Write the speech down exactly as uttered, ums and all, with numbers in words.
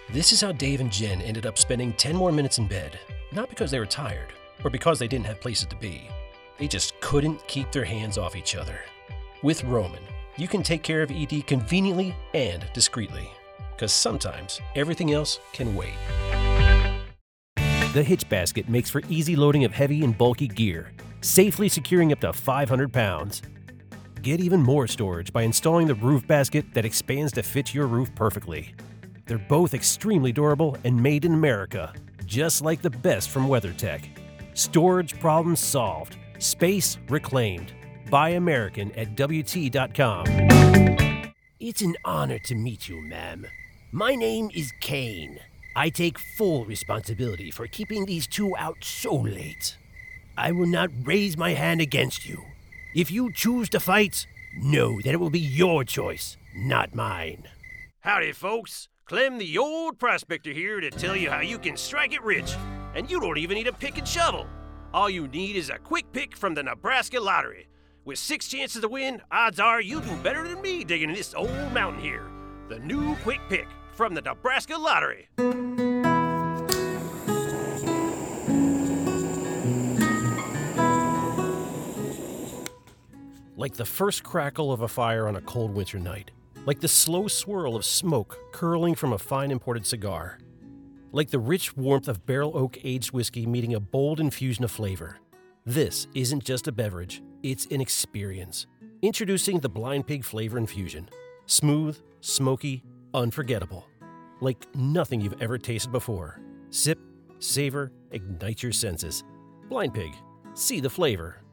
This is how Dave and Jen ended up spending ten more minutes in bed, not because they were tired or because they didn't have places to be. They just couldn't keep their hands off each other. With Roman, you can take care of E D conveniently and discreetly, because sometimes everything else can wait. The Hitch Basket makes for easy loading of heavy and bulky gear, safely securing up to five hundred pounds. Get even more storage by installing the roof basket that expands to fit your roof perfectly. They're both extremely durable and made in America, just like the best from WeatherTech. Storage problems solved. Space reclaimed. Buy American at W T dot com. It's an honor to meet you, ma'am. My name is Kane. I take full responsibility for keeping these two out so late. I will not raise my hand against you. If you choose to fight, know that it will be your choice, not mine. Howdy, folks. Clem, the old prospector here to tell you how you can strike it rich. And you don't even need a pick and shovel. All you need is a quick pick from the Nebraska Lottery. With six chances to win, odds are you'll do better than me digging in this old mountain here. The new quick pick from the Nebraska Lottery. Like the first crackle of a fire on a cold winter night. Like the slow swirl of smoke curling from a fine imported cigar. Like the rich warmth of barrel oak aged whiskey meeting a bold infusion of flavor. This isn't just a beverage, it's an experience. Introducing the Blind Pig Flavor Infusion. Smooth, smoky, unforgettable. Like nothing you've ever tasted before. Sip, savor, ignite your senses. Blind Pig. See the flavor.